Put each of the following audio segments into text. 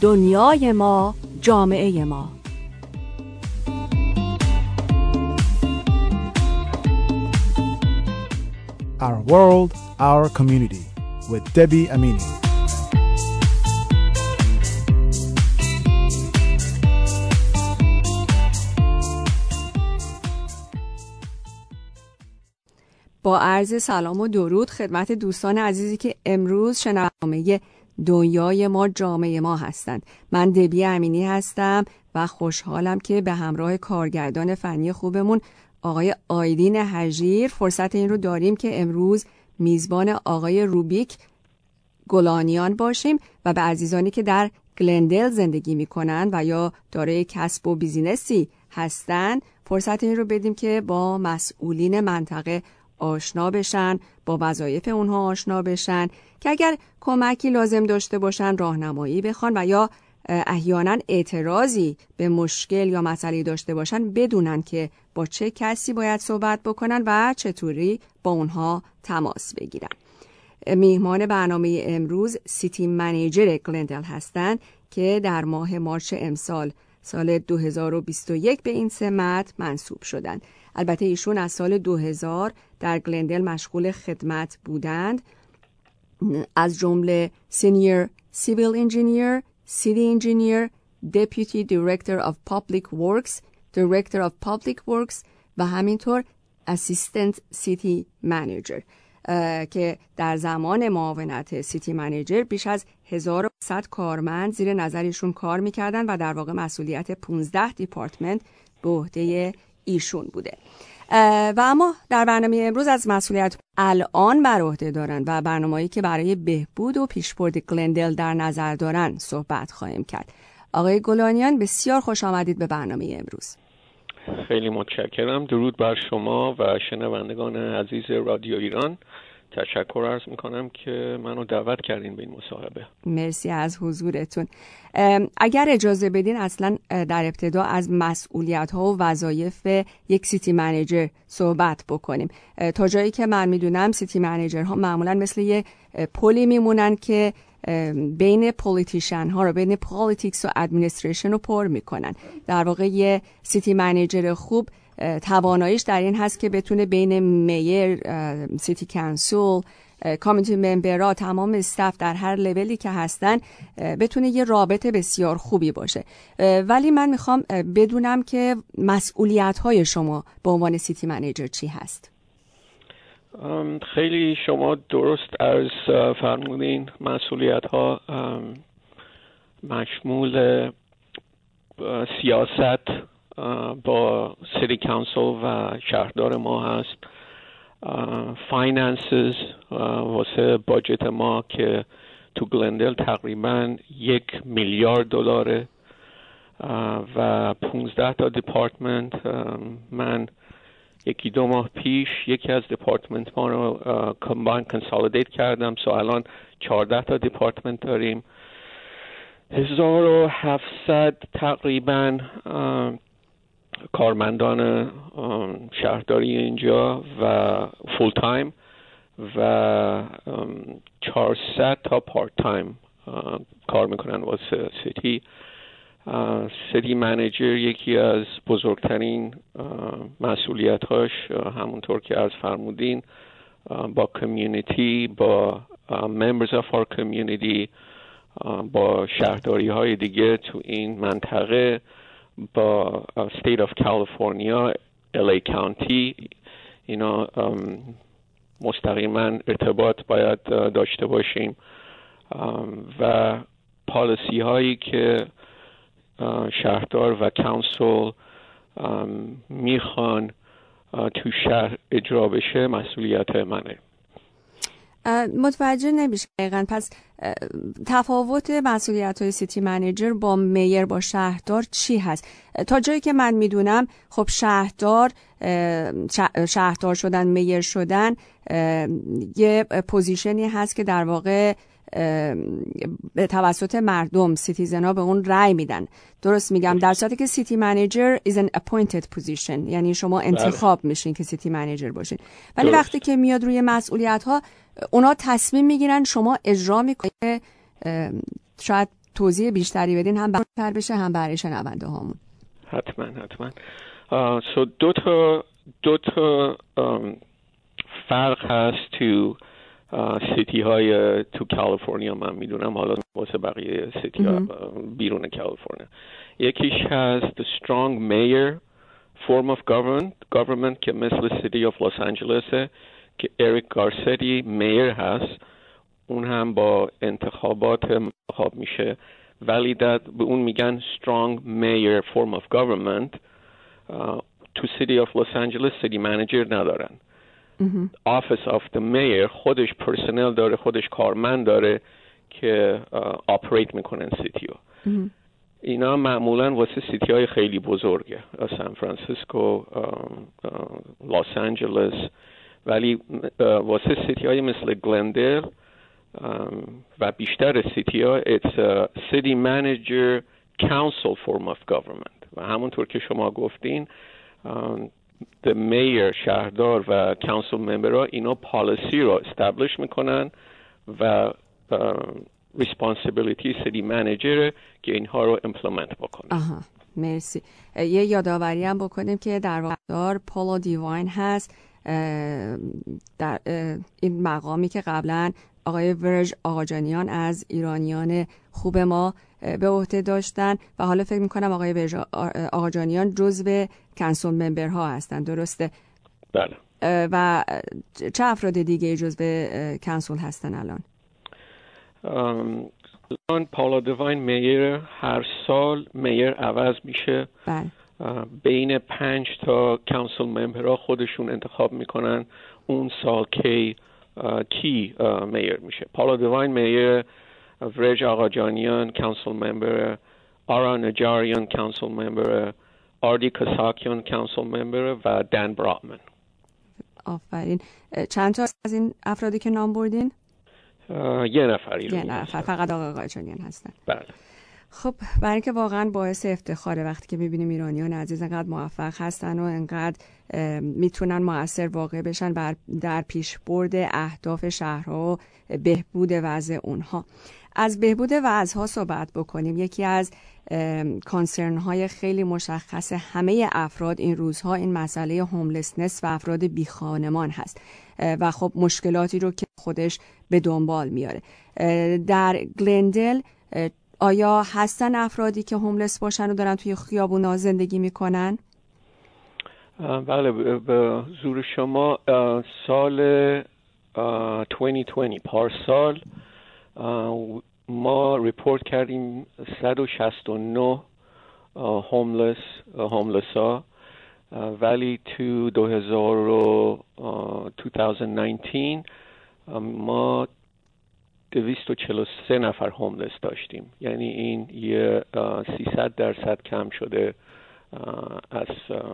دنیای ما، جامعه ما. Our World, Our Community with Debbie Amini. با عرض سلام و درود خدمت دوستان عزیزی که امروز شنونده دنیای ما، جامعه ما هستند. من دبی امینی هستم و خوشحالم که به همراه کارگردان فنی خوبمون آقای آیدین هژیر فرصت این رو داریم که امروز میزبان آقای روبیک گلانیان باشیم و به عزیزانی که در گلندل زندگی میکنن و یا دارای کسب و بیزینسی هستن فرصت این رو بدیم که با مسئولین منطقه آشنا بشن، با وظایف اونها آشنا بشن که اگر کمکی لازم داشته باشن راهنمایی بخوان و یا احیانا اعتراضی به مشکل یا مسئله داشته باشن بدونن که با چه کسی باید صحبت بکنن و چطوری با اونها تماس بگیرن. میهمان برنامه امروز سیتی منیجر گلندل هستند که در ماه مارس امسال سال 2021 به این سمت منصوب شدند. البته ایشون از سال 2000 در گلندل مشغول خدمت بودند، از جمله سینیور سیویل انجینیر، سیتی انجینیر، دپیوتی دایرکتور آف پابلیک ورکس، دایرکتور آف پابلیک ورکس و همینطور اسیستنت سیتی منیجر که در زمان معاونت سیتی منیجر بیش از 1100 کارمند زیر نظرشون کار میکردن و در واقع مسئولیت 15 دیپارتمنت به عهده ایشون بوده. و اما در برنامه امروز از مسئولیت الان بر عهده دارن و برنامه‌ای که برای بهبود و پیشبرد گلندل در نظر دارن صحبت خواهیم کرد. آقای گلانیان بسیار خوش آمدید به برنامه امروز. خیلی متشکرم. درود بر شما و شنوندگان عزیز رادیو ایران. تشکر عرض میکنم که منو دعوت کردین به این مصاحبه. مرسی از حضورتون. اگر اجازه بدین اصلا در ابتدا از مسئولیت ها و وظایف یک سیتی منیجر صحبت بکنیم. تا جایی که من میدونم سیتی منیجر ها معمولا مثل یه پلی میمونن که بین پولیتیشن ها رو، بین پالیتیکس و ادمنستریشن رو پر میکنن. در واقع یه سیتی منیجر خوب تواناییش در این هست که بتونه بین میر، سیتی کانسول، کامیونیتی ممبرها، تمام استاف در هر لولی که هستن بتونه یه رابطه بسیار خوبی باشه. ولی من میخوام بدونم که مسئولیت های شما به عنوان سیتی منیجر چی هست؟ خیلی شما درست عرض فرمودین. مسئولیت ها مشمول سیاست با سیتی کانسل و شهردار ما هست، فایننسز واسه باجت ما که تو گلندل تقریبا $1 میلیارد و 15 تا دیپارتمنت. من 1-2 ماه پیش یکی از دیپارتمنت ما رو کامباین کنسالیدیت کردم، الان 14 تا دیپارتمنت داریم. 1700 تقریبا کارمندان شهرداری اینجا و فول تایم و 400 تا پارت تایم کار میکنن واسه سیتی. سیتی منیجر یکی از بزرگترین مسئولیت‌هاش همونطور که عرض فرمودین با کمیونیتی، با members of our community، با شهرداری های دیگه تو این منطقه، با State of California، LA County، اینا مستقیما ارتباط باید داشته باشیم و پالیسی هایی که شهردار و کانسل میخوان تو شهر اجرا بشه مسئولیت منه. متوجه نمیشه دقیقاً. پس تفاوت مسئولیت‌های سیتی منیجر با میر، با شهردار چی هست؟ تا جایی که من میدونم خب شهردار شدن، میر شدن یه پوزیشنی هست که در واقع به توسط مردم، سیتیزن‌ها به اون رأی میدن. درست میگم؟ در صورتی که سیتی منیجر is an appointed position، یعنی شما انتخاب میشین که سیتی منیجر باشین. ولی وقتی که میاد روی مسئولیت‌ها اونا تصمیم میگیرن، شما اجرا میکنید. شاید توضیح بیشتری بدین، هم برای بشه هم برای شنونده هامون. حتما. So دو تا فرق هست تو سیتی های تو کالیفرنیا، من میدونم، حالا واسه بقیه سیتی ها بیرون کالیفرنیا. یکیش هست the strong mayor form of government که مثل سیتی of Los Angeles که اریک گارستی میر هست، اون هم با انتخابات انتخاب میشه، ولی به اون میگن strong mayor form of government. تو سیتی of Los Angeles سیتی منیجر ندارن. Office of the mayor خودش پرسنل داره، خودش کارمند داره که آپریت میکنن سیتیو. اینا معمولا واسه سیتی های خیلی بزرگه، سان فرانسیسکو، لس آنجلس، ولی واسه سیتی های مثل گلندل و بیشتر سیتی ها it's a city manager council form of government و همونطور که شما گفتین the mayor شهردار و council member ها اینا پالیسی رو establish میکنن و responsibility city manager که اینها رو implement بکنه. مرسی. یه یادآوری هم بکنیم که در واقع پولو دیواین هست، در این مقامی که قبلا آقای ورژ آقاجانیان از ایرانیان خوب ما به عهده داشتن و حالا فکر میکنم آقای ورژ آقاجانیان جزو کنسول ممبر ها هستن، درسته؟ بله. و چه افراد دیگه جزو کنسول هستن الان؟ پولو دیواین میر هر سال میر عوض میشه. بله. بین 5 تا کانسل ممبرها خودشون انتخاب میکنن اون سال کی میر میشه. پولو دیواین میر، ورژ آقاجانیان کانسل ممبر، آرا نجاریان کانسل ممبر، آردی کساکیان کانسل ممبر و دن براتمن. آفرین. چند تا از این افرادی که نام بردین؟ یه نفر فقط آقاجانیان هستن. بله. خب برای اینکه واقعا باعث افتخاره وقتی که میبینیم ایرانیان عزیز انقدر موفق هستن و انقدر میتونن مؤثر واقع بشن در پیشبرد اهداف شهرها و بهبود وضع اونها. از بهبود وضعها صحبت بکنیم. یکی از کانسرن های خیلی مشخص همه افراد این روزها این مسئله هوملسنس و افراد بیخانمان هست و خب مشکلاتی رو که خودش به دنبال میاره. در گلندل آیا هستن افرادی که هوملس باشن و دارن توی خیابونا زندگی میکنن؟ بله، به حضور شما سال 2020 پارسال ما ریپورت کردیم 169 هوملس ها، ولی تو 2019 ما 243 نفر هوملس داشتیم، یعنی این یه 300% کم شده از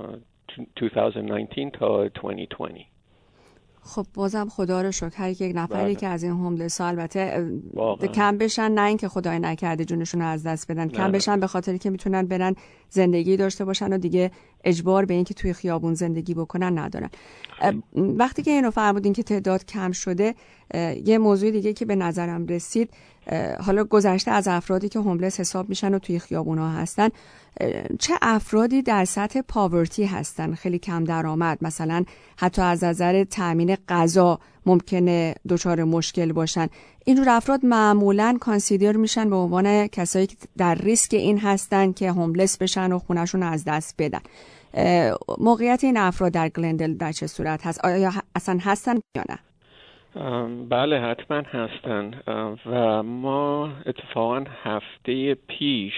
2019 تا 2020. خب بازم خدا رو شکر هر یک نفری که از این هوملس ها البته کم بشن، نه اینکه خدای نکرده جونشون رو از دست بدن، کم بشن به خاطری که میتونن برن زندگی داشته باشن و دیگه اجبار به این که توی خیابون زندگی بکنن ندارن. وقتی که اینو فرمودین که تعداد کم شده، یه موضوع دیگه که به نظرم رسید، حالا گذشته از افرادی که هوملس حساب میشن و توی خیابونا هستن، چه افرادی در سطح پاورتی هستن، خیلی کم درآمد، مثلا حتی از نظر تامین غذا ممکنه دچار مشکل باشن، اینجور افراد معمولاً کانسیدر میشن به عنوان کسایی که در ریسک این هستن که هوملس بشن و خونه‌شون از دست بدن. موقعیت این افراد در گلندل در چه صورت هست؟ آیا اصلا هستن یا نه؟ بله حتما هستن و ما اتفاقا هفته پیش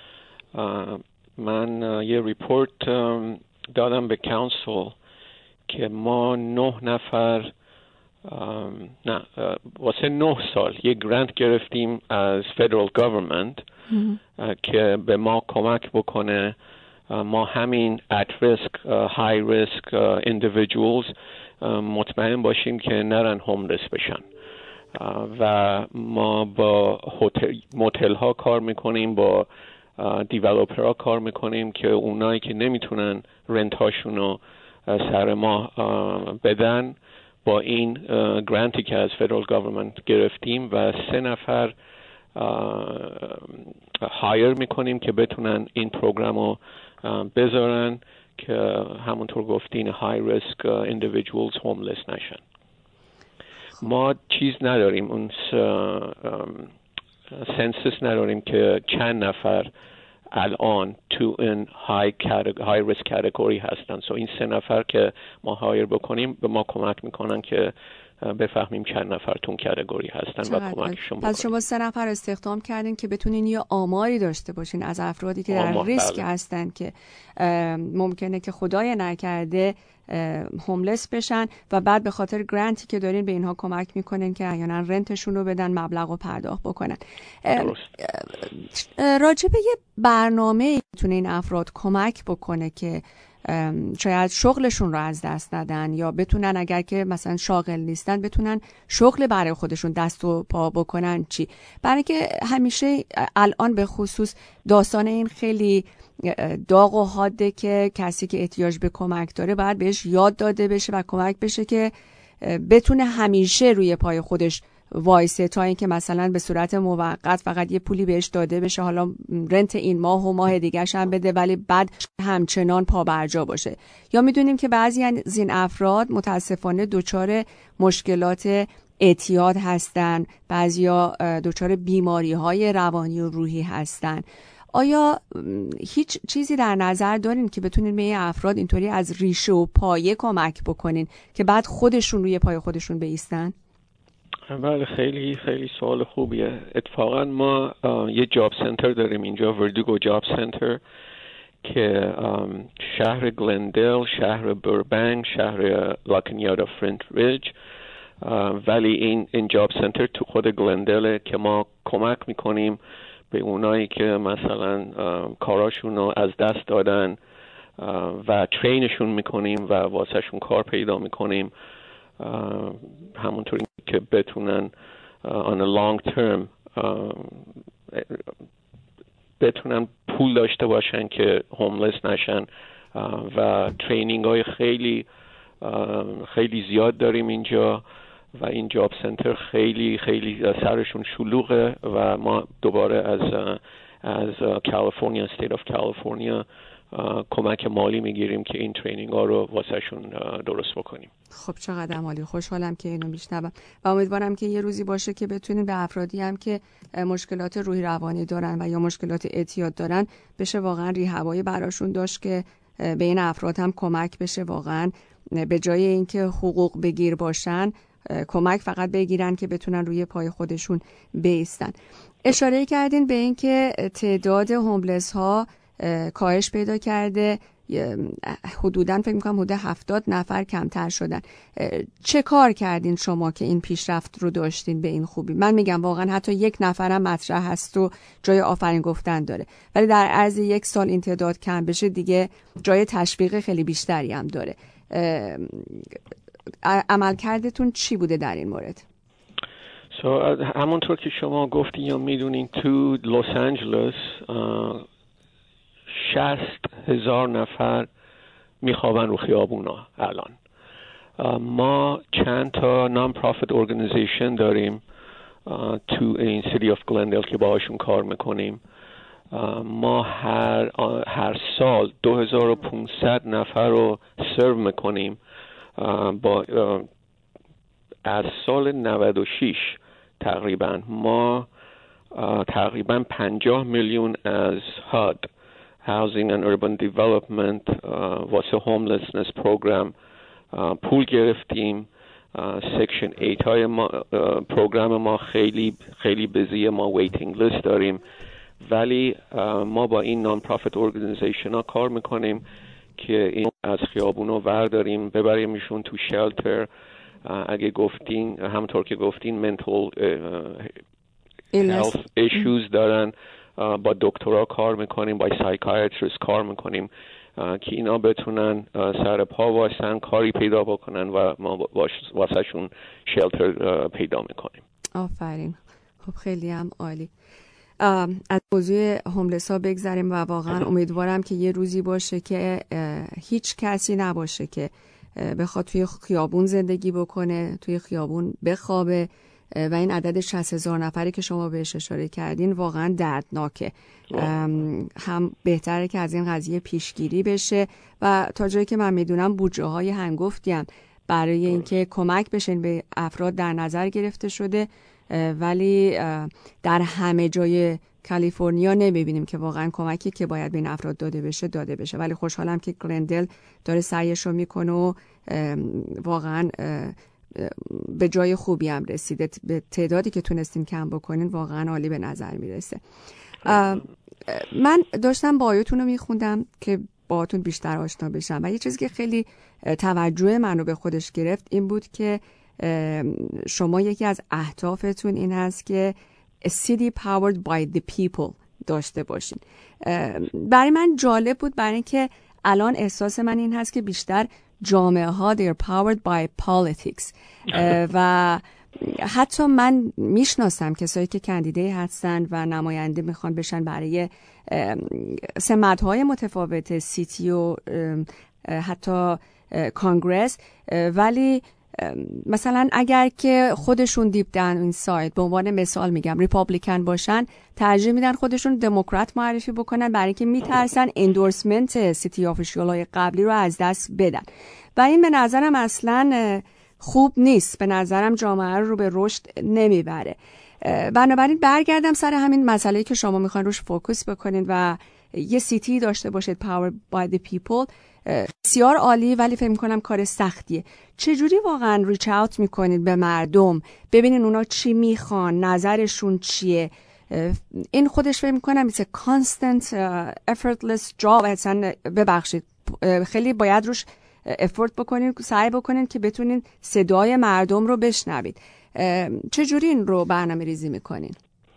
من یه ریپورت دادم به کانسل که ما 9 نفر واسه 9 سال یه گرانت گرفتیم از فدرال گورنمنت که به ما کمک بکنه ما همین at risk, high risk individuals مطمئن باشیم که نرن هوملس بشن و ما با موتل ها کار میکنیم، با دیولوپر ها کار میکنیم که اونایی که نمیتونن رنت هاشون رو سر ما بدن با این گرانتی که از فدرال گورنمنت گرفتیم و 3 نفر هایر میکنیم که بتونن این پروگرام رو بذارن که همونطور گفتین های ریسک individuals هوملس نشن. ما چیز نداریم، اون سنسس نداریم که چند نفر الان تو این های ریسک کاتگوری هستن. این 3 نفر که ما هایر بکنیم به ما کمک میکنن که بفهمیم چند نفر تو اون کاتگوری هستن و کمکشون بکنیم. پس شما 3 نفر استخدام کردین که بتونین یه آماری داشته باشین از افرادی که در ریسک هستن که ممکنه که خدای نکرده هوملس بشن و بعد به خاطر گرانتی که دارین به اینها کمک میکنین که احیانا رنتشون رو بدن، مبلغ رو پرداخت بکنن. راجع به یه برنامه میتونه این افراد کمک بکنه که شاید شغلشون رو از دست ندن یا بتونن اگر که مثلا شاغل نیستن بتونن شغل برای خودشون دست و پا بکنن. چی؟ برای که همیشه الان به خصوص داستان این خیلی داغ و حاده که کسی که احتیاج به کمک داره باید بهش یاد داده بشه و کمک بشه که بتونه همیشه روی پای خودش وایسه تا اینکه مثلا به صورت موقت فقط یه پولی بهش داده بشه، حالا رنت این ماه و ماه دیگه‌ش هم بده ولی بعد همچنان پابرجا باشه. یا میدونیم که بعضی از این افراد متاسفانه دچار مشکلات اعتیاد هستن، بعضیا دچار بیماری‌های روانی و روحی هستن. آیا هیچ چیزی در نظر دارین که بتونین به این افراد اینطوری از ریشه و پایه کمک بکنین که بعد خودشون روی پای خودشون بایستن؟ بله، خیلی خیلی سوال خوبیه. اتفاقا ما یه جاب سنتر داریم اینجا، وردیگو جاب سنتر، که شهر گلندل، شهر بربنگ، شهر لاکنیادا فرنت ریج، ولی این جاب سنتر تو خود گلندله که ما کمک میکنیم به اونایی که مثلا کاراشون رو از دست دادن و ترینشون میکنیم و واسهشون کار پیدا میکنیم، همونطوری که بتونن on a long term بتونن پول داشته باشن که هوملس نشن و ترینینگ های خیلی خیلی زیاد داریم اینجا و این جاب سنتر خیلی خیلی سرشون شلوغه و ما دوباره از کالیفرنیا، استیت آف کالیفرنیا کمک مالی میگیریم که این ترینینگ ها رو واسهشون درست بکنیم. خب چقدر عالی، خوشحالم که اینو میشنوم و امیدوارم که یه روزی باشه که بتونیم به افرادی هم که مشکلات روحی روانی دارن و یا مشکلات اعتیاد دارن بشه واقعا ریهبایی براشون داشت که به این افراد هم کمک بشه، واقعا به جای اینکه حقوق بگیر باشن کمک فقط بگیرن که بتونن روی پای خودشون بایستن. اشاره کردین به این که تعداد هوملس ها کاهش پیدا کرده، حدوداً فکر می‌کنم حدود 70 نفر کمتر شدن. چه کار کردین شما که این پیشرفت رو داشتین به این خوبی؟ من میگم واقعا حتی 1 نفرم مطرح هست و جای آفرین گفتن داره، ولی در عرض 1 سال این تعداد کم بشه دیگه جای تشویق خیلی بیشتری هم داره. عملکردتون چی بوده در این مورد؟ همونطور که شما گفتین یا میدونین تو لس آنجلس 60,000 نفر میخوابن رو خیابونا الان. ما چند تا نان پروفیت ارگانیزیشن داریم تو این سیتی آف گلندل که باهاشون کار میکنیم. ما هر سال 2500 نفر رو سرو میکنیم. از سال 96 تقریبا ما تقریبا 50 میلیون از HUD Housing and Urban Development واسه Homelessness Program پول گرفتیم. سکشن 8 های ما پروگرام ما خیلی خیلی بزیه، ما ویتینگ لیست داریم، ولی ما با این نان پروفیت ارگانیزیشن ها کار میکنیم که این از خیابونو ورداریم ببریمشون تو شلتر. اگه گفتین همونطور که گفتین منتال health issues دارن، با دکترها کار میکنیم، با سایکیاتریست کار میکنیم که اینا بتونن سر پا وایسن، کاری پیدا بکنن و ما واسهشون شلتر پیدا میکنیم. آفرین. خب خیلی هم عالی. از موضوع هوملس ها بگذریم و واقعا امیدوارم که یه روزی باشه که هیچ کسی نباشه که بخواد توی خیابون زندگی بکنه، توی خیابون بخوابه و این عدد 60,000 نفری که شما بهش اشاره کردین واقعا دردناکه. هم بهتره که از این قضیه پیشگیری بشه و تا جایی که من میدونم بودجه های هنگفتی هم برای اینکه کمک بشن به افراد در نظر گرفته شده، ولی در همه جای کالیفرنیا نمیبینیم که واقعا کمکی که باید به این افراد داده بشه. ولی خوشحالم که گلندل داره سعیش رو میکنه و واقعا به جای خوبی هم رسیده. به تعدادی که تونستین کم بکنین واقعا عالی به نظر میرسه. من داشتم بایوتون رو میخوندم که باهاتون بیشتر آشنا بشم و یه چیزی که خیلی توجه منو به خودش گرفت این بود که شما یکی از اهدافتون این هست که A city powered by the people داشته باشین. برای من جالب بود، برای اینکه الان احساس من این هست که بیشتر جامعه ها they're powered by politics و حتی من میشناسم کسایی که کاندیدای هستن و نماینده میخوان بشن برای سمت‌های متفاوت سیتی و حتی کانگرس، ولی مثلا اگر که خودشون دیپ داون اینساید به عنوان مثال میگم ریپابلیکن باشن، ترجیح میدن خودشون دموکرات معرفی بکنن برای اینکه میترسن اندورسمنت سیتی آفیشیال‌های قبلی رو از دست بدن و این به نظرم اصلا خوب نیست. به نظرم جامعه رو به رشد نمیبره. بنابراین برگردم سر همین مسئله‌ای که شما میخواین روش فوکس بکنین و یه سیتی داشته باشید powered by the people. بسیار عالی، ولی فکر می‌کنم کار سختیه. چجوری واقعا ریچ اوت میکنید به مردم، ببینین اونا چی میخوان، نظرشون چیه؟ این خودش فکر می‌کنم it's a constant effortless job. اصلا ببخشید خیلی باید روش افورت بکنین، سعی بکنین که بتونین صدای مردم رو بشنوید. چجوری این رو برنامه ریزی میکنین؟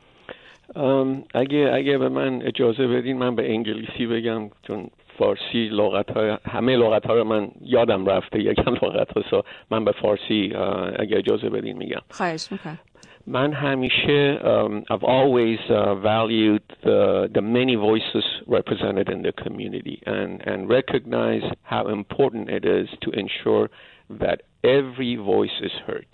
اگه به من اجازه بدین من به انگلیسی بگم، چون فارسی همه لغت‌ها رو من یادم رفته، یکم لغت‌ها من به فارسی اگه اجازه بدین میگم. خواهش میکنم. من همیشه I've always valued the many voices represented in the community and recognize how important it is to ensure that every voice is heard.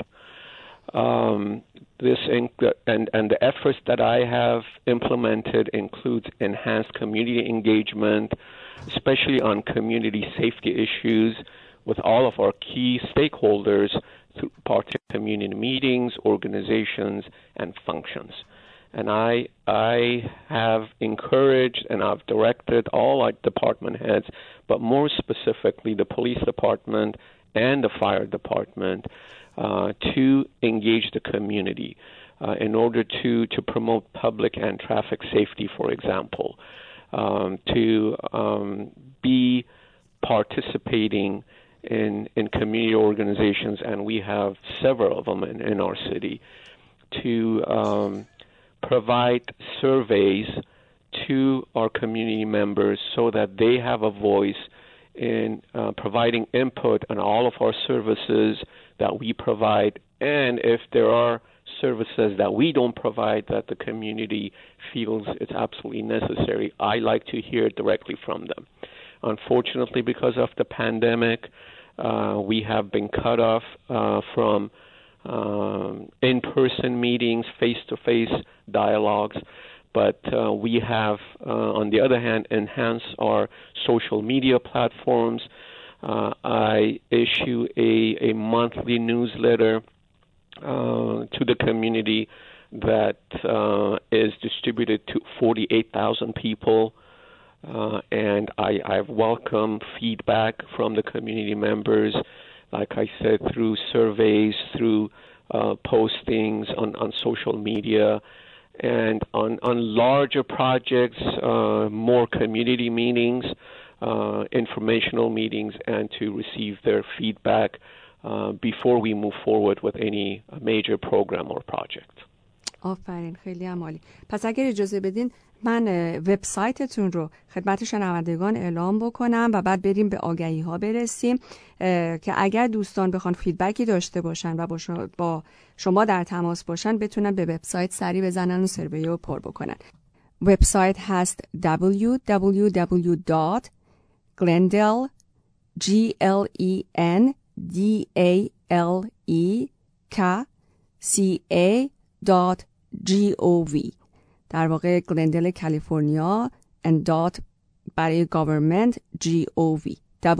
And the efforts that I have implemented includes enhanced community engagement, especially on community safety issues with all of our key stakeholders through part of community meetings, organizations, and functions. And I have encouraged and I've directed all our department heads, but more specifically the police department and the fire department, to engage the community in order to promote public and traffic safety, for example, to be participating in community organizations, and we have several of them in our city, to provide surveys to our community members so that they have a voice in providing input on all of our services that we provide, and if there are services that we don't provide that the community feels it's absolutely necessary, I like to hear directly from them. Unfortunately, because of the pandemic, we have been cut off from in-person meetings, face-to-face dialogues, but we have, on the other hand, enhanced our social media platforms. I issue a monthly newsletter to the community that is distributed to 48,000 people, and I've welcomed feedback from the community members, like I said, through surveys, through postings on social media, and on larger projects, more community meetings, informational meetings, and to receive their feedback before we move forward with any major program or project. آفرین، خیلی هم عالی. پس اگر اجازه بدین من وبسایتتون رو خدمت شنوندگان اعلام بکنم و بعد بریم به آگهی ها برسیم که اگر دوستان بخوان فیدبکی داشته باشن و با شما در تماس باشن بتونن به وبسایت سری بزنن و سروی رو پر بکنن. وبسایت هست www.glendale.com در واقع گلندل کالیفرنیا and برای government gov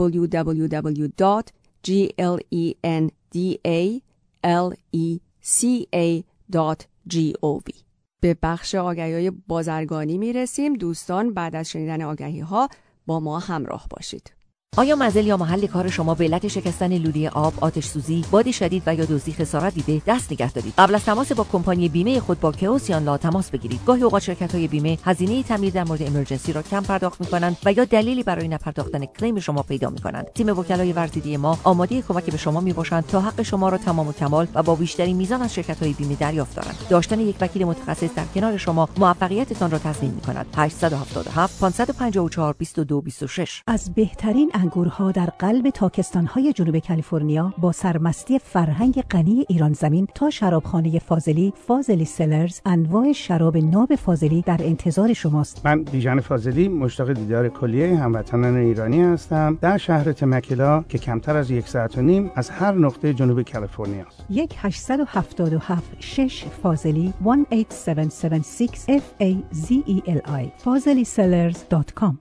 www.glendaleca.gov. به بخش آگهی‌های بازرگانی میرسیم. دوستان بعد از شنیدن آگهی‌ها با ما همراه باشید. آیا منزل یا محل کار شما به علت شکستن لوله آب، آتش سوزی، باد شدید و یا دزدی خسارت دیده؟ دست نگه دارید. قبل از تماس با کمپانی بیمه خود با کئوسیان لا تماس بگیرید. گاهی اوقات شرکت‌های بیمه هزینه تعمیر در مورد امرجنسی را کم پرداخت می‌کنند و یا دلیلی برای نپرداختن کلیم شما پیدا می‌کنند. تیم وکلای ورزیدی ما آماده کمک به شما میباشند تا حق شما را تمام و کمال و با بیشترین میزان از شرکت‌های بیمه دریافت دارند. داشتن یک وکیل متخصص در کنار شما موفقیتتان را تضمین می‌کند. 877 554 2226. از بهترین انگورها در قلب تاکستان‌های جنوب کالیفرنیا با سرمستی فرهنگ غنی ایران زمین تا شرابخانه فاضلی سلرز، انواع شراب ناب فاضلی در انتظار شماست. من بیژن فاضلی مشتاق دیدار کلیه هموطنان ایرانی هستم در شهر تمکلا که کمتر از 1.5 ساعت از هر نقطه جنوب کالیفرنیا است. 1-877-6 فاضلی 18776 FAZELI FAZELISellers.com.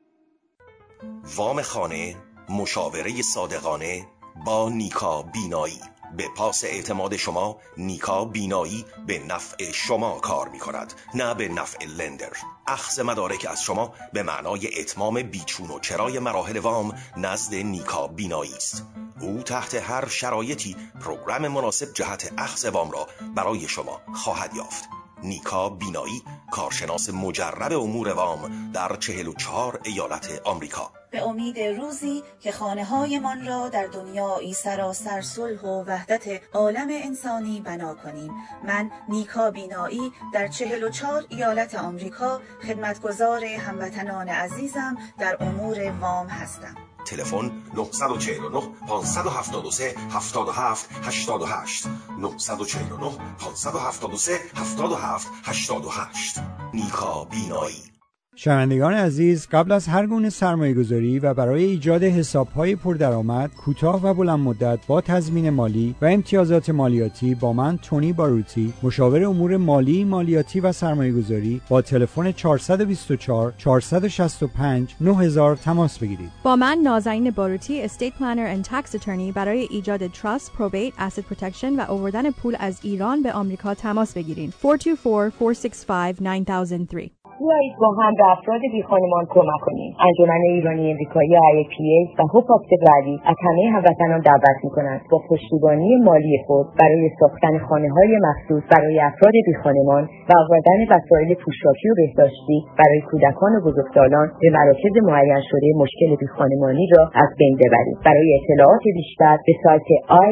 وام خانه، مشاوره صادقانه با نیکا بینایی. به پاس اعتماد شما، نیکا بینایی به نفع شما کار می کند، نه به نفع لندر. اخذ مدارک از شما به معنای اتمام بیچون و چرای مراحل وام نزد نیکا بینایی است. او تحت هر شرایطی پروگرام مناسب جهت اخذ وام را برای شما خواهد یافت. نیکا بینایی، کارشناس مجرب امور وام در 44 ایالت آمریکا. به امید روزی که خانه‌هایمان را در دنیایی سراسر صلح و وحدت عالم انسانی بنا کنیم. من نیکا بینایی در 44 ایالت آمریکا خدمتگزار هموطنان عزیزم در امور وام هستم. تلفن 949 573 77 88 949 573 77 88. نیکا بینایی. شنوندگان عزیز، قبل از هر گونه سرمایه‌گذاری و برای ایجاد حساب‌های پردرآمد کوتاه و بلند مدت با تضمین مالی و امتیازات مالیاتی با من تونی باروتی، مشاور امور مالی، مالیاتی و سرمایه‌گذاری، با تلفن 424 465 9000 تماس بگیرید. با من نازنین باروتی، استیت پلانر اند تکس اترنی، برای ایجاد تراست، پروبیت، اسید پروتکشن و آوردن پول از ایران به آمریکا تماس بگیرید. 424 465 9003. بیایید با هم به افراد بیخانمان کمک کنیم. انجمن ایرانی امریکایی IAPA و هوپ آفت ولی از همه هموطنان دعوت می‌کنند با پشتیبانی مالی خود برای ساختن خانه‌های مخصوص برای افراد بیخانمان و آوردن وسایل پوشاکی و بهداشتی برای کودکان و بزرگسالان به مراکز معین شده مشکل بیخانمانی را از بین ببرید. برای اطلاعات بیشتر به سایت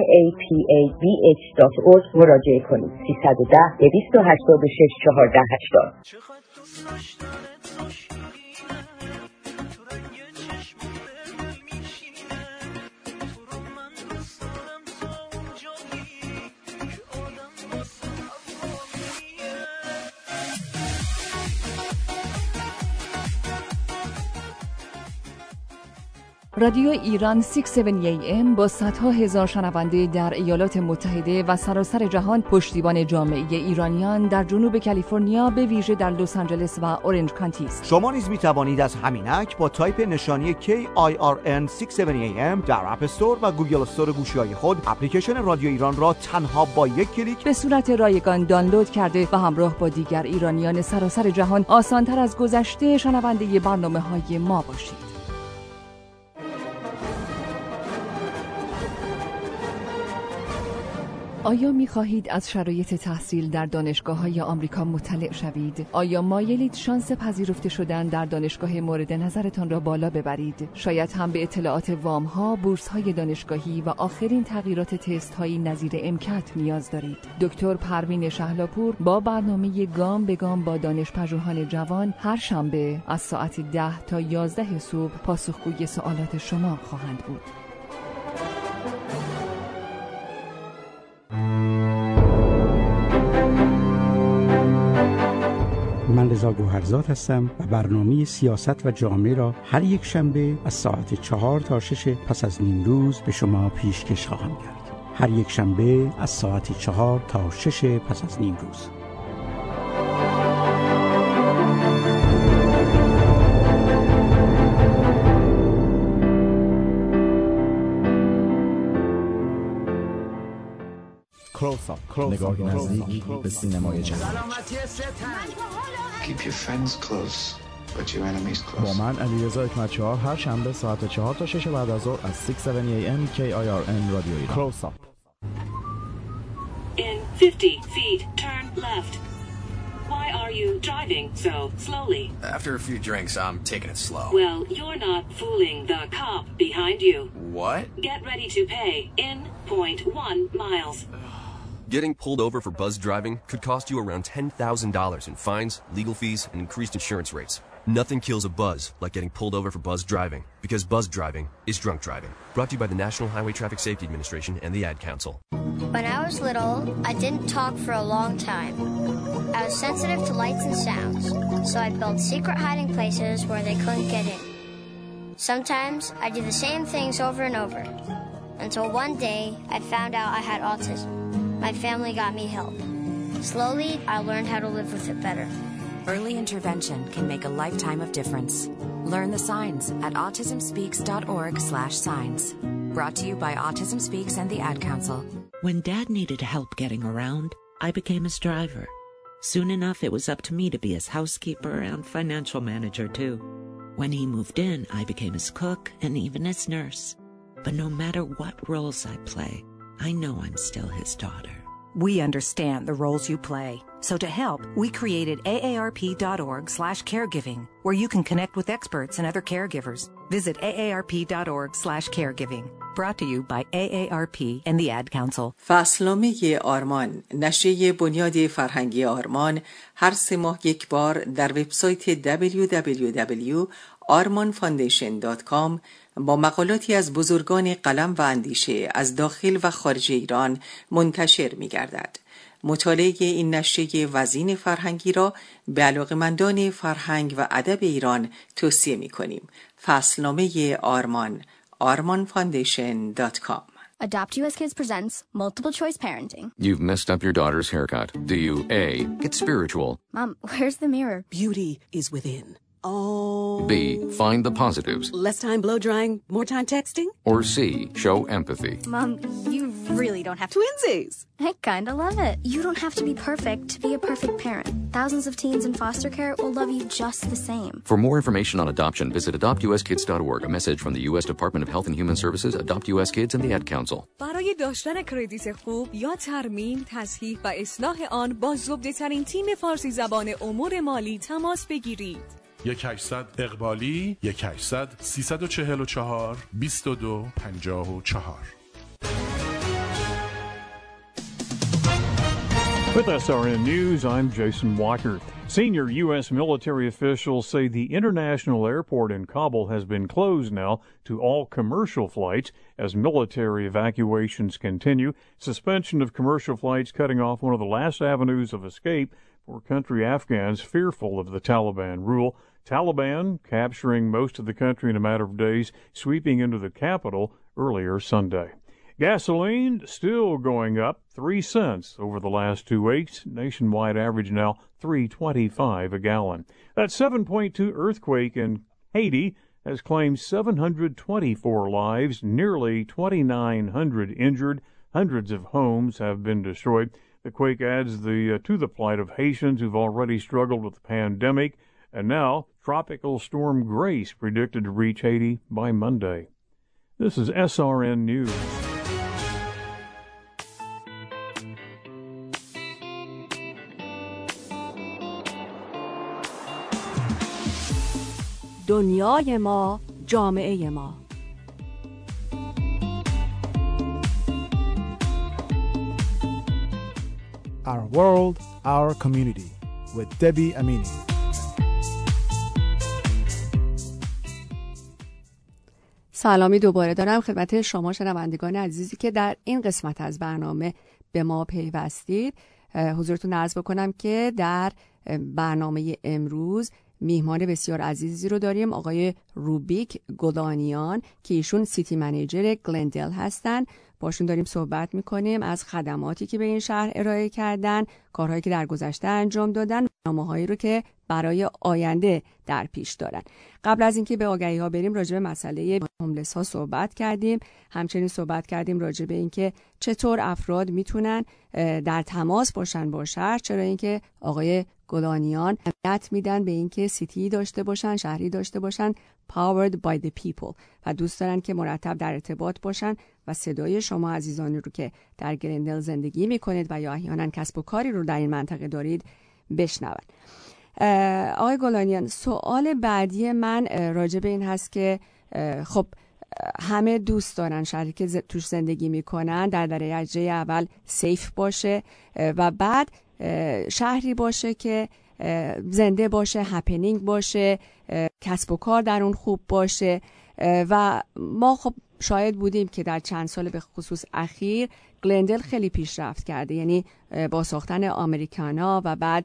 iapabh.org مراجعه کنید. 310 286 1480. رادیو ایران 670 AM با صدها هزار شنونده در ایالات متحده و سراسر جهان پشتیبان جامعه ایرانیان در جنوب کالیفرنیا، به ویژه در لس آنجلس و اورنج کانتی است. شما نیز می توانید از همینک با تایپ نشانی KIRN 670 AM در اپ استور و گوگل استور گوشی‌های خود اپلیکیشن رادیو ایران را تنها با یک کلیک به صورت رایگان دانلود کرده و همراه با دیگر ایرانیان سراسر جهان آسان‌تر از گذشته شنونده برنامه‌های ما باشید. آیا می خواهید از شرایط تحصیل در دانشگاه‌های آمریکا مطلع شوید؟ آیا مایلید شانس پذیرفته شدن در دانشگاه مورد نظرتان را بالا ببرید؟ شاید هم به اطلاعات وام‌ها، بورس‌های دانشگاهی و آخرین تغییرات تست‌های نظیر امکت نیاز دارید. دکتر پروین شهلاپور با برنامه گام به گام با دانش‌پژوهان جوان هر شنبه از ساعت 10 تا 11 صبح پاسخگوی سوالات شما خواهند بود. من رضا گوهرزاد هستم و برنامه سیاست و جامعه را هر یک شنبه از ساعت 4 تا 6 پس از نیم روز به شما پیشکش خواهم کرد. هر یک شنبه از ساعت 4 تا 6 پس از نیم روز. نگاه نزدیک به سینمای جهان. Keep your friends close, but your enemies close. با من علیرضا حکمت‌چهار هر شنبه ساعت 4 تا 6 بعد از ظهر از 6:70 AM KIRN رادیو ایران. کلوز آپ. In 50 feet, turn left. Why are you driving so slowly? After a few drinks, I'm taking it slow. Well, you're not fooling the cop behind you. What? Get ready to pay in 0.1 miles. Getting pulled over for buzz driving could cost you around $10,000 in fines, legal fees, and increased insurance rates. Nothing kills a buzz like getting pulled over for buzz driving, because buzz driving is drunk driving. Brought to you by the National Highway Traffic Safety Administration and the Ad Council. When I was little, I didn't talk for a long time. I was sensitive to lights and sounds, so I built secret hiding places where they couldn't get in. Sometimes I did the same things over and over, until one day I found out I had autism. My family got me help. Slowly, I learned how to live with it better. Early intervention can make a lifetime of difference. Learn the signs at autismspeaks.org/signs. Brought to you by Autism Speaks and the Ad Council. When Dad needed help getting around, I became his driver. Soon enough, it was up to me to be his housekeeper and financial manager, too. When he moved in, I became his cook and even his nurse. But no matter what roles I play, I know I'm still his daughter. We understand the roles you play. So to help, we created aarp.org/caregiving, where you can connect with experts and other caregivers. Visit aarp.org/caregiving. Brought to you by AARP and the Ad Council. فصلنامه آرمان، نشریه بنیاد فرهنگی آرمان، هر 3 ماه یک بار در وبسایت www.armanfoundation.com با مقالاتی از بزرگان قلم و اندیشه از داخل و خارج ایران منتشر می گردد. مطالعه این نشریه وزین فرهنگی را به علاقه‌مندان فرهنگ و ادب ایران توصیه می کنیم. فصلنامه آرمان، armanfoundation.com. Adopt US Kids presents Multiple Choice Parenting. You've messed up your daughter's haircut. Do you A, get spiritual? Mom, where's the mirror? Beauty is within. Oh. B, find the positives. Less time blow drying, more time texting? Or C, show empathy. Mom, you really don't have to. Twinsies! I kinda love it. You don't have to be perfect to be a perfect parent. Thousands of teens in foster care will love you just the same. For more information on adoption, visit adoptuskids.org. A message from the U.S. Department of Health and Human Services, Adopt U.S. Kids, and the Ad Council. برای داشتن کردیت خوب یا ترمیم، تصحیح و اصلاح آن با زبده‌ترین تیم فارسی زبان امور مالی تماس بگیرید. 1-800 اقبالی 1-800-344-2254. With SRN News, I'm Jason Walker. Senior U.S. military officials say the international airport in Kabul has been closed now to all commercial flights as military evacuations continue. Suspension of commercial flights cutting off one of the last avenues of escape for country Afghans fearful of the Taliban rule. Taliban capturing most of the country in a matter of days, sweeping into the capital earlier Sunday. Gasoline still going up 3 cents over the last 2 weeks. Nationwide average now $3.25 a gallon. That 7.2 earthquake in Haiti has claimed 724 lives, nearly 2,900 injured. Hundreds of homes have been destroyed. The quake adds to the plight of Haitians who've already struggled with the pandemic. And now, Tropical Storm Grace predicted to reach Haiti by Monday. This is SRN News. دنیای ما، جامعه ما. Our world, our community with Debbie Amini. سلامی دوباره دارم خدمت شما شنوندگان عزیزی که در این قسمت از برنامه به ما پیوستید. حضورتون عرض بکنم که در برنامه امروز میهمان بسیار عزیزی رو داریم، آقای روبیک گودانیان که ایشون سیتی منیجر گلندل هستن. باشون داریم صحبت میکنیم از خدماتی که به این شهر ارائه کردن، کارهایی که در گذشته انجام دادن، برنامه‌هایی رو که برای آینده در پیش دارن. قبل از اینکه به آگهی‌ها بریم راجع به مسئله هوملس ها صحبت کردیم. همچنین صحبت کردیم راجع به اینکه چطور افراد میتونن در تماس باشن با شهر، چرا اینکه آقای گلانیان اهمیت میدن به اینکه سیتی داشته باشن، شهری داشته باشن powered by the people و دوست دارن که مرتب در ارتباط باشن و صدای شما عزیزانی رو که در گلندل زندگی میکنید و یا احیانا کسب و کاری رو در این منطقه دارید بشنون. آقای گلانیان، سوال بعدی من راجع به این هست که خب همه دوست دارن شهری که توش زندگی میکنن در درجه اول سیف باشه و بعد شهری باشه که زنده باشه، هپنینگ باشه، کسب و کار در اون خوب باشه. و ما خب شاهد بودیم که در چند سال به خصوص اخیر گلندل خیلی پیشرفت کرده، یعنی با ساختن آمریکانا و بعد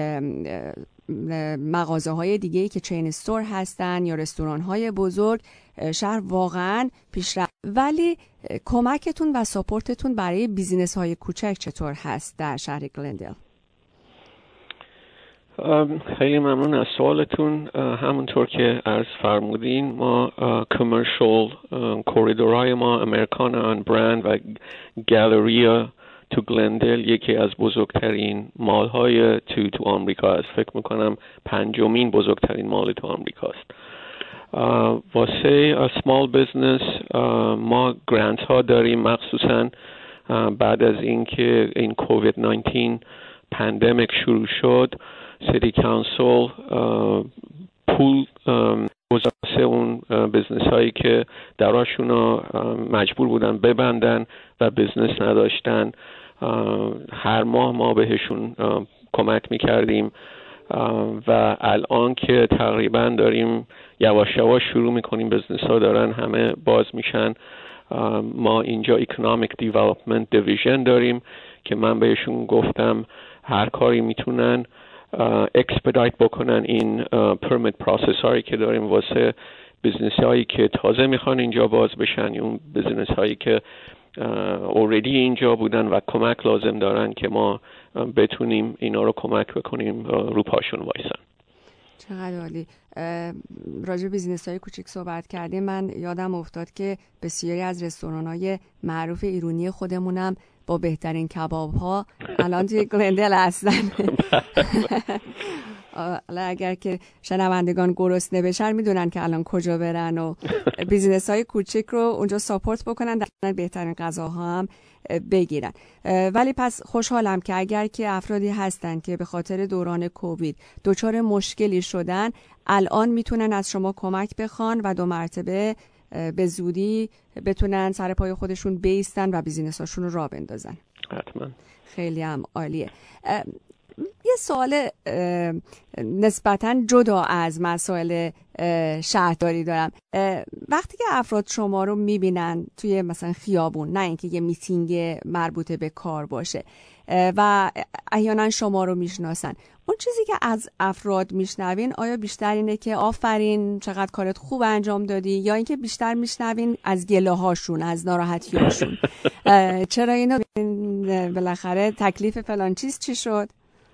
مغازه های دیگه‌ای که چین استور هستن یا رستوران های بزرگ، شهر واقعا پیشرفت. ولی کمکتون و ساپورتتون برای بیزینس های کوچک چطور هست در شهر گلندل؟ خیلی ممنون از سوالتون. همونطور که عرض فرمودین ما کامرشال کوریدورهای ما امریکانا برند و گالریا تو گلندل یکی از بزرگترین مال‌های تو آمریکا است. فکر میکنم 5مین بزرگترین مال تو آمریکا است. واسه سمال بیزنس ما گرانت ها داریم، مخصوصا بعد از اینکه این کووید 19 پندمیک شروع شد سیتی کانسل پول واسه اون بیزنس هایی که دراشون مجبور بودن ببندن و بیزنس نداشتن، هر ماه ما بهشون کمک میکردیم و الان که تقریبا داریم یواش یواش شروع میکنیم بیزنس ها دارن همه باز میشن، ما اینجا اکونومیک دیولپمنت دیویژن داریم که من بهشون گفتم هر کاری میتونن اکسپدایت بکنن این پرمیت پروسس هایی که داریم واسه بیزنس هایی که تازه میخوان اینجا باز بشن، اون بیزنس هایی که اوردی اینجا بودن و کمک لازم دارن که ما بتونیم اینا رو کمک بکنیم رو پاشون وایسن. چقدر عالی. راجع به بیزنس های کوچیک صحبت کردیم، من یادم افتاد که بسیاری از رستوران های معروف ایرانی خودمونم با بهترین کباب ها الان توی گلندل هستن. اگر که شنوندگان گرسنه بشن میدونن که الان کجا برن و بیزنس های کوچیک رو اونجا ساپورت بکنن، در بهترین غذاها هم بگیرن. ولی پس خوشحالم که اگر که افرادی هستن که به خاطر دوران کووید دچار مشکلی شدن، الان میتونن از شما کمک بخوان و 2 مرتبه به زودی بتونن سر پای خودشون بیستن و بیزینساشون رو راه بندازن. حتما. خیلی هم عالیه. یه سوال نسبتاً جدا از مسائل شهرداری دارم. وقتی که افراد شما رو میبینن توی مثلا خیابون، نه اینکه یه میتینگ مربوط به کار باشه و احیانا شما رو میشناسن، اون چیزی که از افراد میشنوین آیا بیشتر اینه که آفرین چقدر کارت خوب انجام دادی، یا اینکه بیشتر میشنوین از گله هاشون، از ناراحتی هاشون؟ چرا اینو بالاخره تکلیف فلان چیز چی شد؟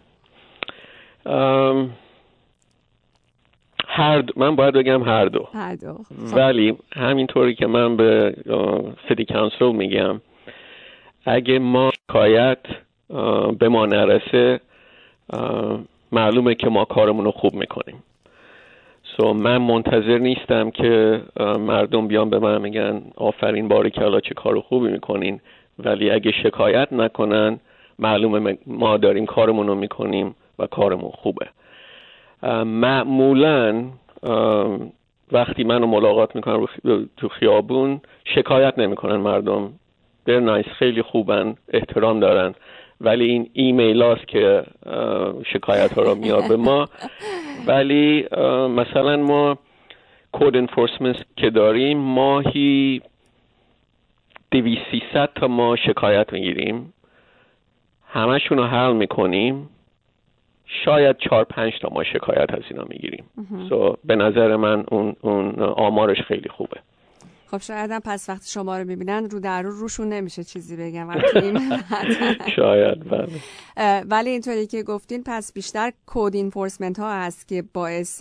من باید بگم هر دو. ولی همینطوری که من به سیتی کانسل میگم، اگه ما شکایت به ما نرسه معلومه که ما کارمون رو خوب میکنیم. من منتظر نیستم که مردم بیان به من میگن آفرین باریکلا چه کار خوبی میکنین، ولی اگه شکایت نکنن معلومه ما داریم کارمون رو میکنیم و کارمون خوبه. معمولاً وقتی منو ملاقات میکنن تو خیابون شکایت نمیکنن مردم، they're nice، خیلی خوبن، احترام دارن، ولی این ایمیل هاست که شکایت ها رو میاد به ما. ولی مثلا ما کود انفورسمنت که داریم ماهی 200-300 تا ما شکایت میگیریم، همشون رو حل میکنیم، شاید 4-5 تا ما شکایت از اینا میگیریم. به نظر من اون آمارش خیلی خوبه. خب شاید هم پس وقتی شما رو میبینن رو در روشون نمیشه چیزی بگم. شاید بله. ولی اینطوری که گفتین پس بیشتر کد انفورسمنت ها هست که باعث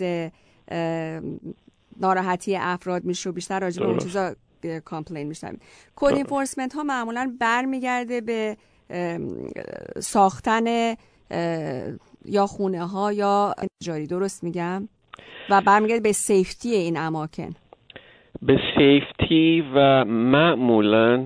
ناراحتی افراد میشه و بیشتر راجع به اون چیزا کامپلین میشن. کد انفورسمنت ها معمولا برمیگرده به ساختن یا خونه ها یا تجاری، درست میگم؟ و برمیگرده به سیفتی این اماکن، به سیفتی و معمولا